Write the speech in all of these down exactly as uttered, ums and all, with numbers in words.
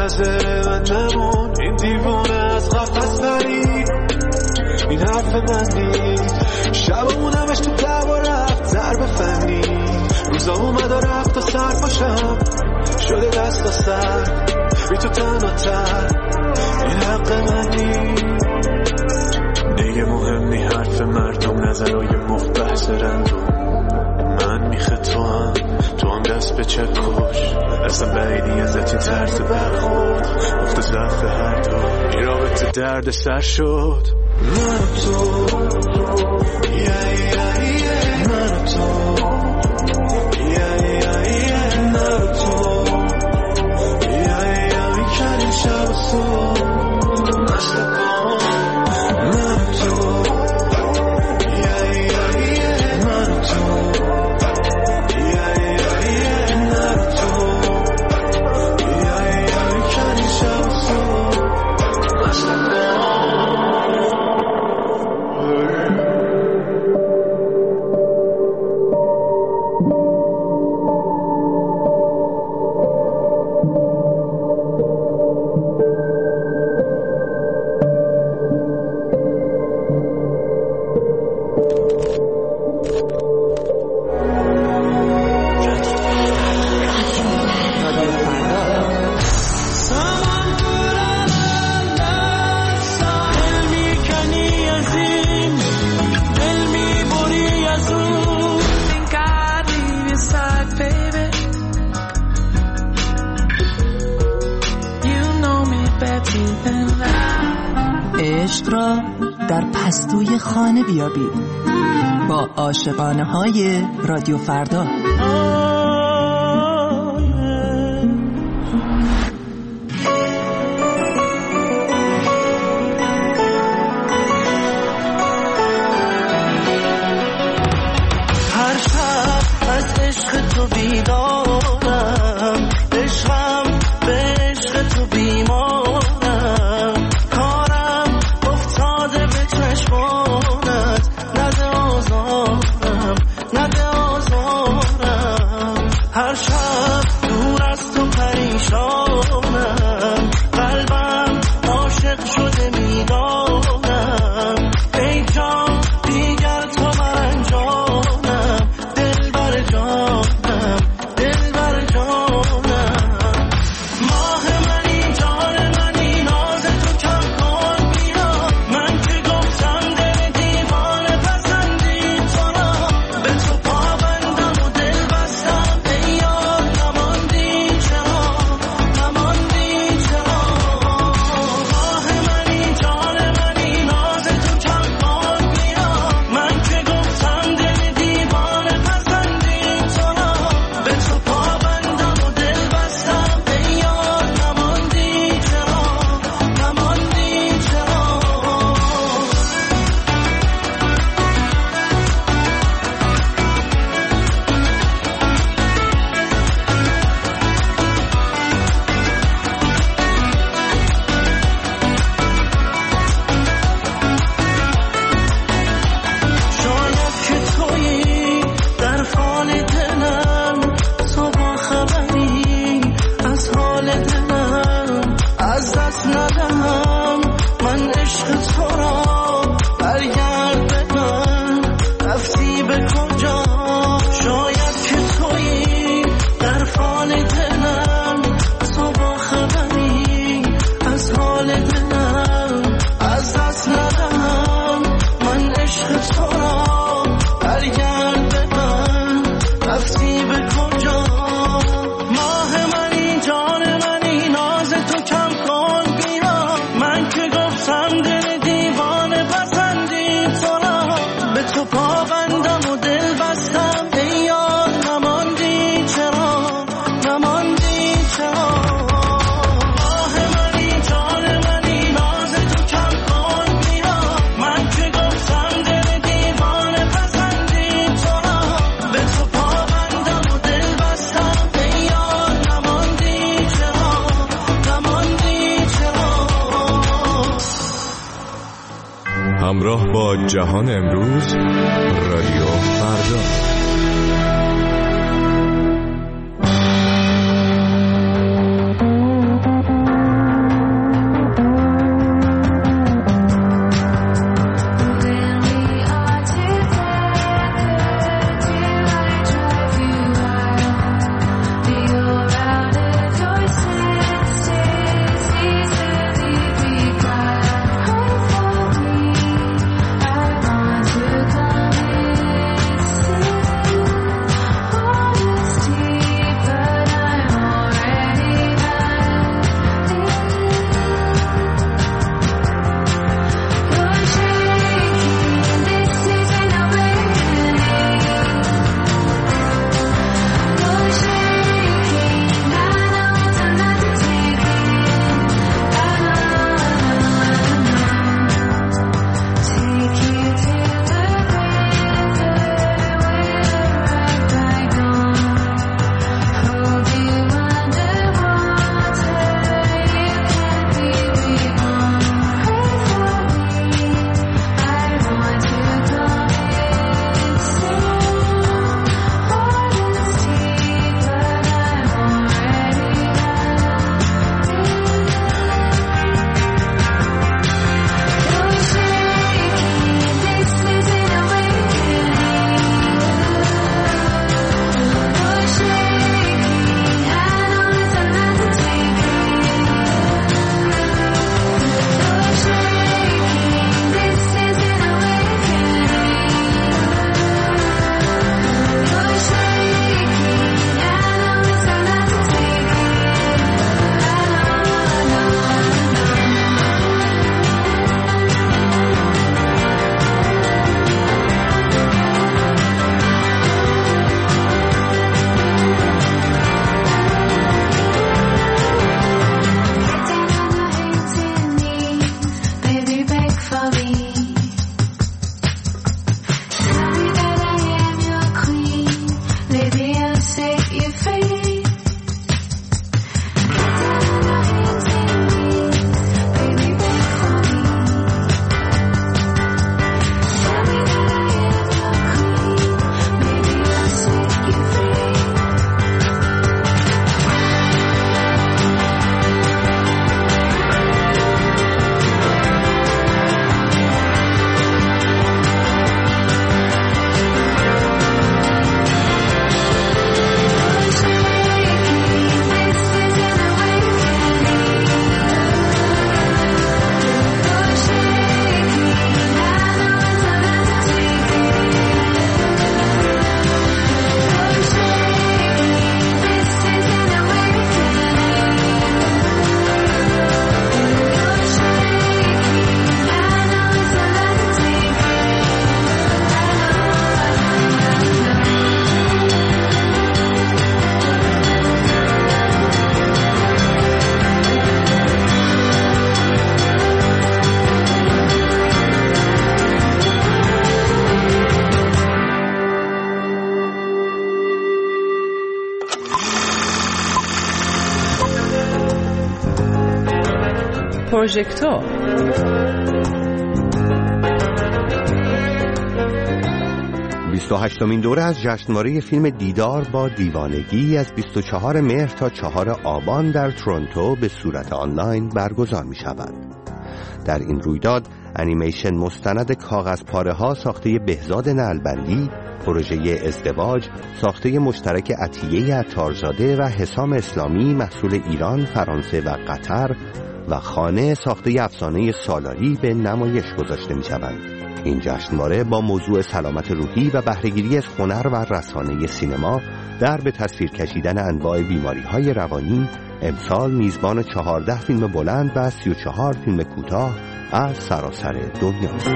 نظر من نمون، این دیوونه از قفس پرید، این حرف من نیست. شبمون همش تو دعوا رفت ضرب فنی، روزا اومد و رفت و سر پاشم شده دست و سر، بی تو تنها تر، این حق من نیست. دیگه مهم نی حرف مردم، نظرهای مفت بحث رندوم. من میخه تو هم تو هم دست به چک کش، اصلا بعیدی ازت این طرز برخورد، افت ضعف هر دو این رابطه درد سر شد. من و تو یه یه یه من و تو یه یه یه من و تو یه یه میکنیم شب و صبح مستقام. من و تو یه یه یه من و تو یه یه یه من و تو یه یه میکنیم شب و صبح مستقام. عشق را در پستوی خانه بیابید با عاشقانه های رادیو فردا. هر شب از عشق تو بیدارم، عشقم به عشق تو بیمارم، کارم افتاده به چشمانت، نده آزارم نده آزارم. هر شب دور از تو پریشانم، قلبم عاشق شده میدانم، ای جان دیگر تو مرنجانم، دل بر جانم دل بر جانم. ماه منی جان منی ناز تو کم کن بیا، من که گفتم دل دیوانه پسندی تو را، به تو پابندم و دل بستم، ای یار نماندی چرا نماندی چرا. ماه منی جان منی ناز تو کم کن بیا، من که گفتم دل دیوانه پسندی تو را، به تو پابندم و دل بستم، ای یار نماندی چرا نماندی چرا. شاید که تویی در حال دلم، تو با خبری از حال دلم، از دست ندهم من عشق تو را، برگرد به من رفتی به کجا. شاید که تویی در حال دلم، تو با خبری از حال دلم، از دست ندهم من عشق تو را، برگرد به من رفتی به کجا. ماه منی جان منی ناز تو کم کن بیا، من که گفتم دل دیوانه پسندی تو را، به تو پابندم و دل بستم، ای یار نماندی چرا نماندی چرا. ماه منی جان منی ناز تو کم کن بیا، من که گفتم دل دیوانه پسندی تو را، به تو پابندم و دل بستم، ای یار نماندی چرا نماندی چرا. همراه با جهان امروز، رادیو فردا. پروژکتور. بیست و هشتمین دوره از جشنواره فیلم دیدار با دیوانگی از بیست و چهارم مهر تا چهارم آبان در تورنتو به صورت آنلاین برگزار می شود. در این رویداد انیمیشن مستند کاغذ پاره ها ساخته بهزاد نعلبندی، پروژه ازدواج ساخته مشترک عطیه عطارزاده و حسام اسلامی محصول ایران، فرانسه و قطر و خانه ساخته افسانه سالاری به نمایش گذاشته می شوند. این جشنواره با موضوع سلامت روحی و بهره‌گیری از هنر و رسانه سینما در به تصویر کشیدن انواع بیماری‌های روانی امسال میزبان چهارده فیلم بلند و سی و چهار فیلم کوتاه از سراسر دنیاست.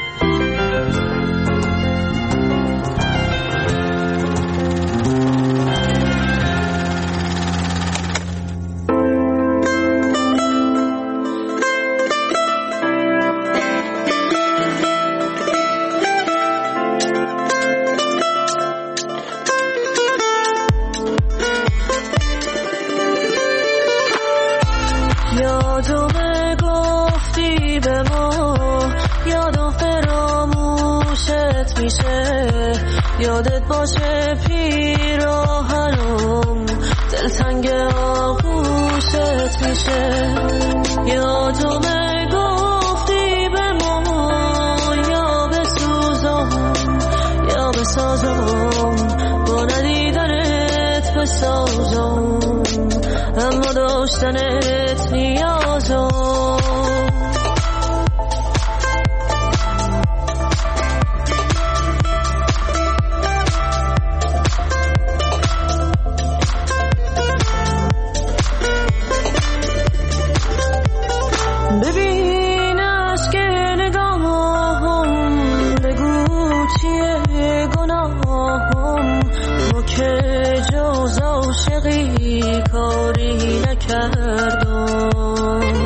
یادم گفتی به ما، یادم فراموشت میشه، یادت باشه پیراهنم دلتنگ آغوشت میشه. یادم گفتی به ما، یا بسوزم یا بسازم، با ندیدنت بسازم، اما داشتنت نیازم. ببین عشق نگاهم، بگو چیه گناهم، ما که جز عاشقی کاری نکردم.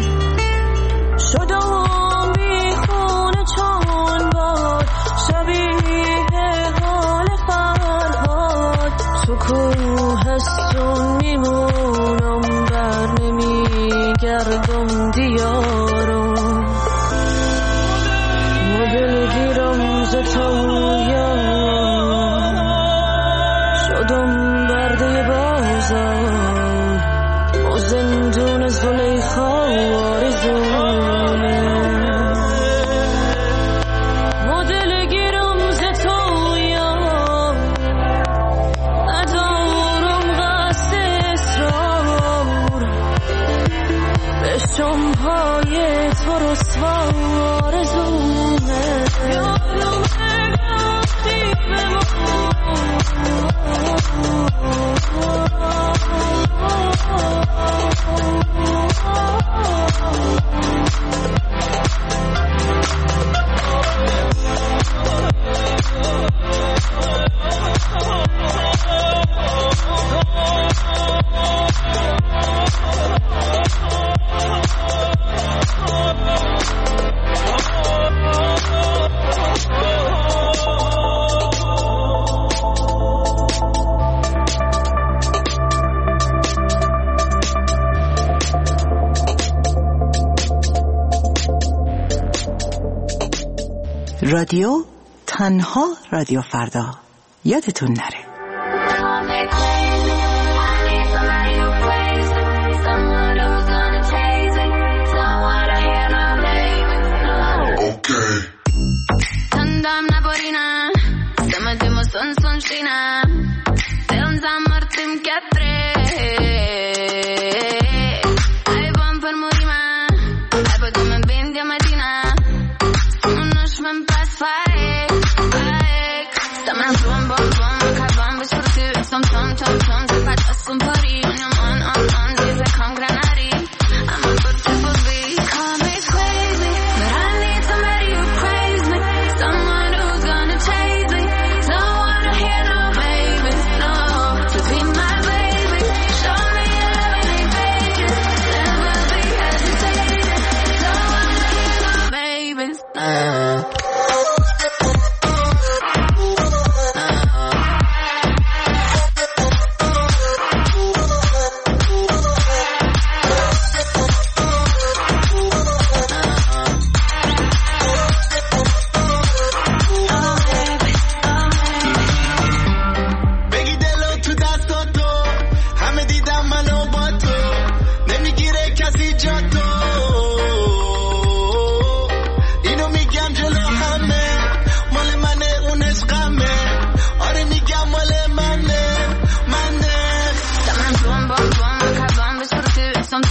شدم بیخونه چون باد، شبیه حال فرهاد، تو کوهستون میمونم، بر نمیگردم دیارم، ما دلگیرم ز تویا، شدم برده بازم، و زندون زلیخا آرزونه، ما دلگیرم ز تویا، ندارم قصد اصرار، بشم پای تو رسوا آرزونه. یادم گفتی به ما، رادیو تنها رادیو فردا، یادتون نره. Tandam na borina, samademo son son shina, teon zamartim katre. Ay bom per morima, ay bodum ben dia madina, unosh men pas faek, faek, staman bom bom bom.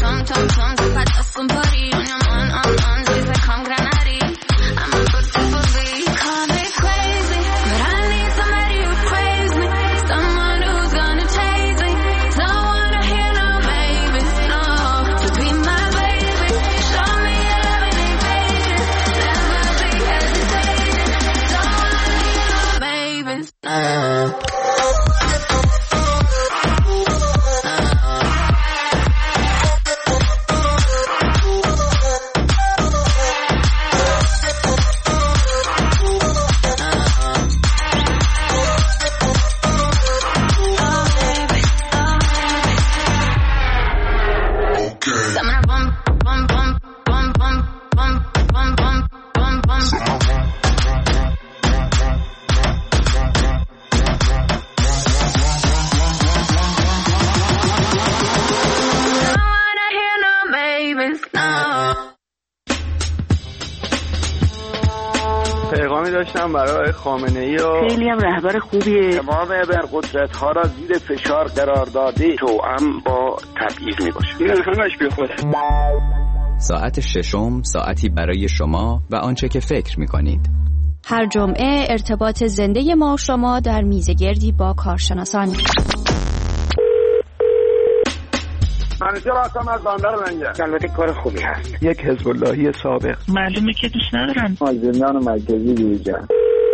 tum tum tum tu faccio un party on your on on on this I come granari I'm a good for me call me crazy but I need somebody who craves me someone who's gonna chase me don't wanna hear no babies no just be my baby show me your love and invasion never be hesitating don't wanna hear no babies uh. پیغامی داشتم برای خامنه‌ای و خیلی هم رهبر خوبیه. امام ابرقدرت ها را زیر فشار قرار داده توأم با تبعیض میباشه. این همش بی خوده. ساعت ششم ساعتی برای شما و آنچه که فکر میکنید. هر جمعه ارتباط زنده ما شما در میزگردی با کارشناسان. منیجر هستم از بندر منجر. البته کار خوبی هست. یک حزب اللهی سابق. معلومه که دوست ندارن. زندان مرکزی دیوجان.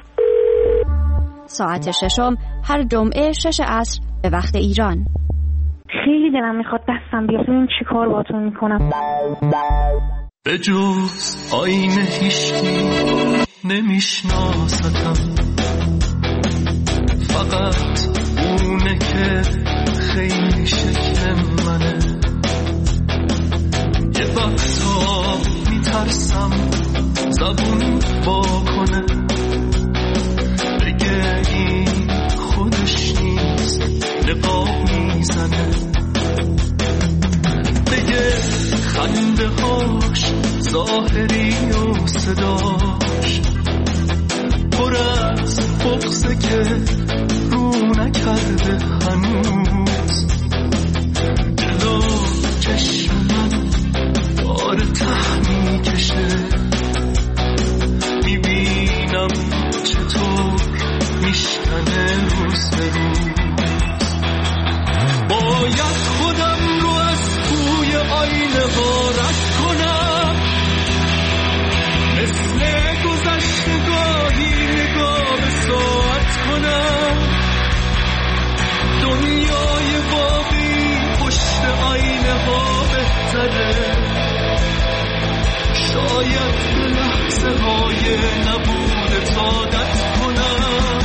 ساعت ششم هر جمعه شش عصر به وقت ایران. خیلی دلم میخواد دستم بیاد ببینم چی کار باتون میکنم. به جز آینه هیشکی نمیشناستم، فقط اونه که خیلی شکل منه. یه وقتا میترسم زبون با کنه، بگه این خودش نیست نقاب میزنه، بگه خنده هاش ظاهری و صداش پر از بغضه که رو نکرده هنوز. جلو چشم من بار ته میکشه، میبینم چطور میشکنه روز به روز. باید خودم رو از توی آینه ها رد کنم، مثل گذشتگاهی نگاه به ساعت کنم. دنیای واقعی پشت آینه ها بهتره، شاید به لحظه های نبودت عادت کنم.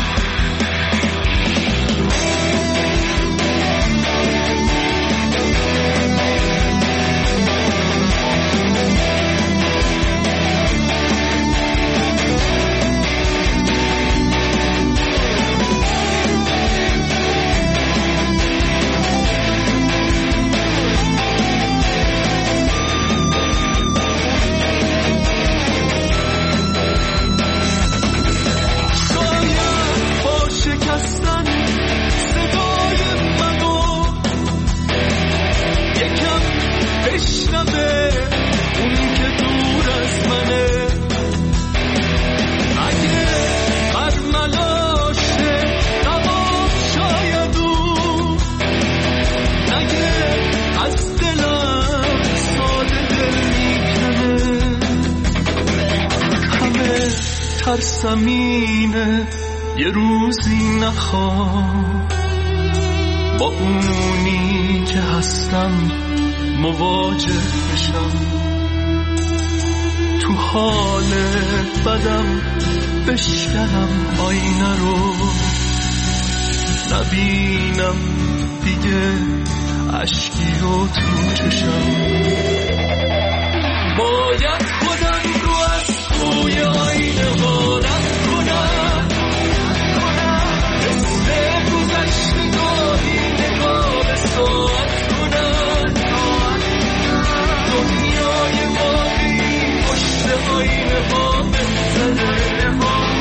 ترسمینه یه روزی نخوام با اونی که هستم مواجه بشم. تو حال بدم بشکنم آینه رو، نبینم دیگه اشکی رو تو چشم. باید خودم رو از توی آینه ها رد کنم، مثل گذشتگاهی نگاه به ساعت کنم. دنیای واقعی پشت آینه ها بهتره،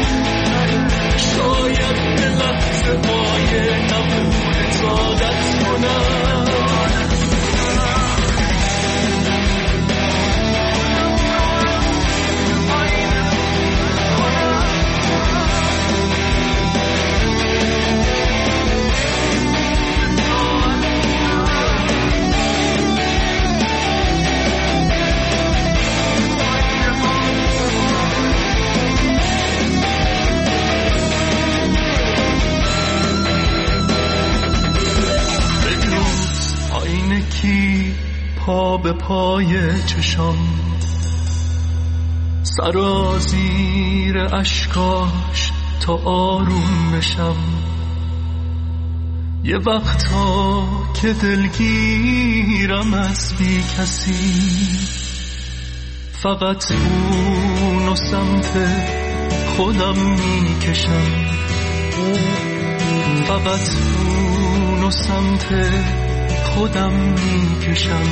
شاید به لحظه های نبودت عادت کنم. پا به پای چشام، سرازیر اشکاش تا آروم بشم. یه وقتا که دلگیرم از بی کسی، فقط اونو سمت خودم میکشم، فقط اونو سمت خودم میکشم،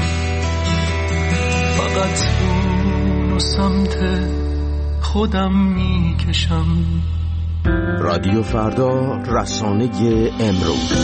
فقط اونو سمت خودم میکشم. رادیو فردا، رسانه امروز.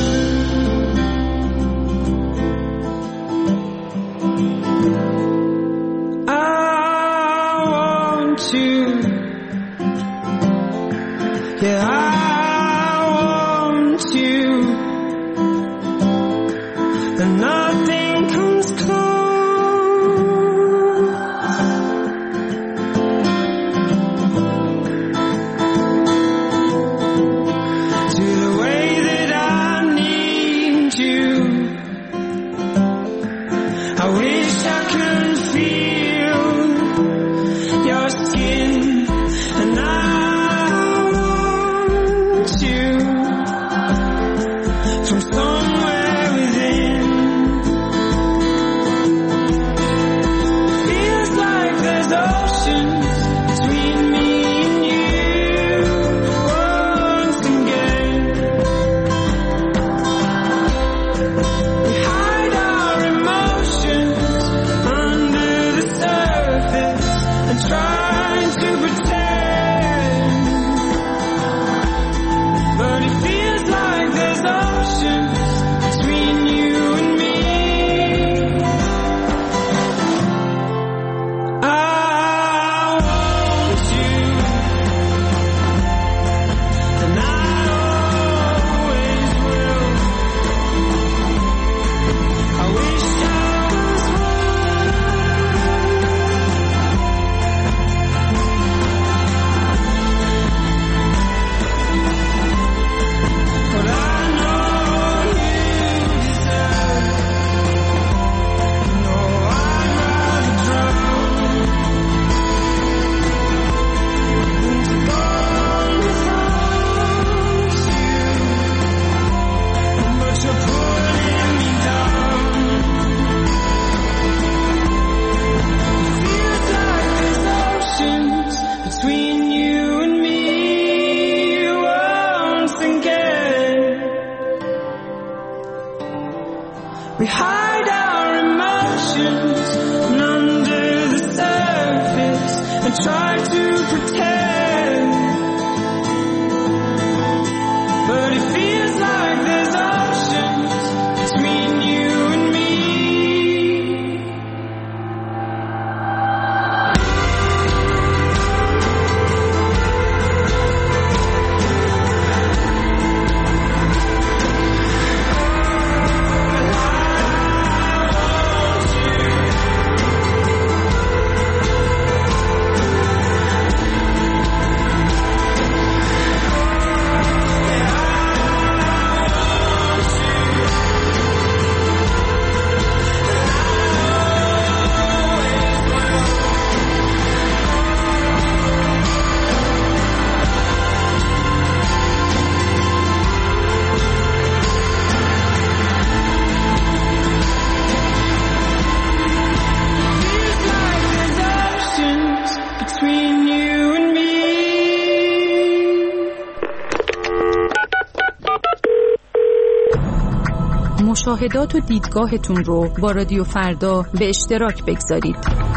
مشاهدات و دیدگاهتون رو با رادیو فردا به اشتراک بگذارید.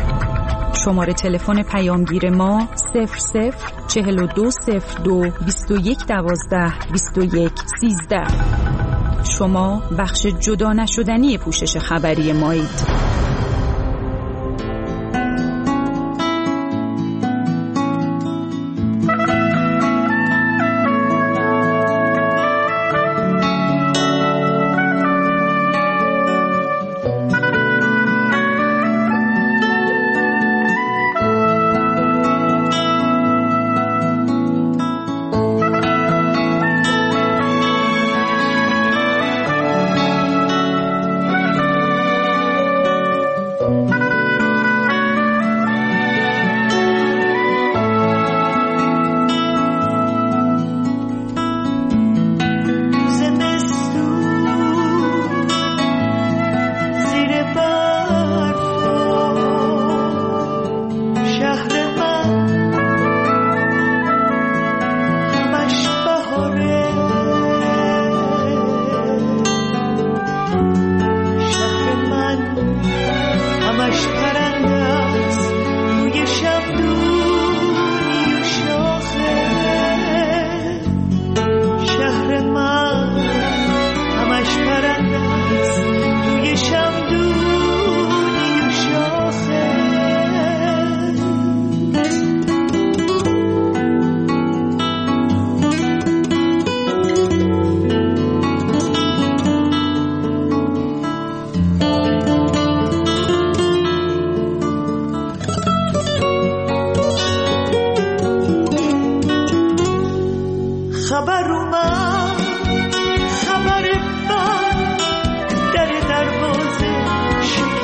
شماره تلفن پیامگیر ما صفر صفر چهل و دو صفر دو بیست و یک دوازده بیست و یک سیزده. شما بخش جدا نشدنی پوشش خبری مایید.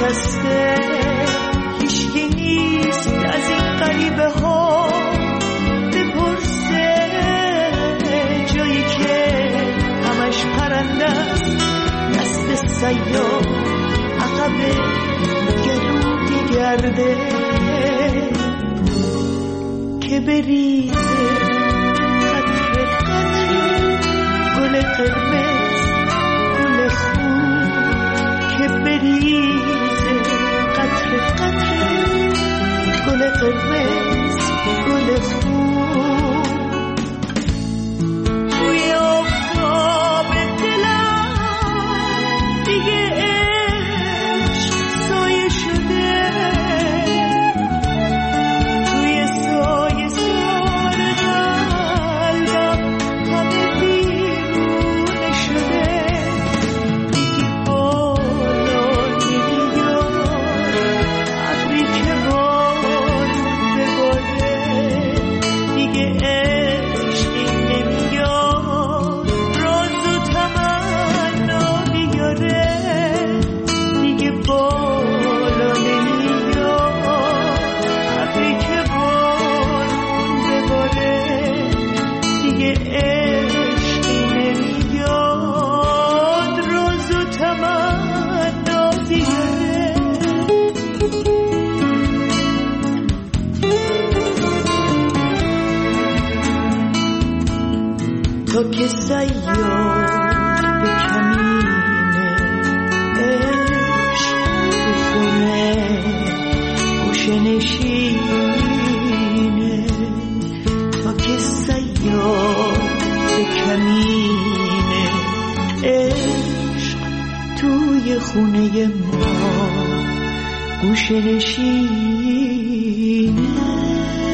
نشسته، هیچکی نیست از این غریبه ها بپرسه، جایی که همش پرنده است، دست سیاه عقب گلو گرده که بریزه قطره قطره گل قرمز گل خون، که بریزه قطره قطره گل قرمز گل خون. توی آفتاب دلم دیگه عشق سایه شده، توی سایه سار قلبم همه دیوونه شده، دیگه بالا نمیاد ابری که بارون بباره، دیگه عشقی نمیاد راز و تمنا بیاره، دیگه بالا نمیاد ابری که بارون بباره، دیگه عشقی نمیاد راز و تمنا بیاره. تو که سیاد به کمینه عشق تو خونه گوشه نشینه، تو که سیاد به کمینه عشق توی خونه ما گوشه نشینه.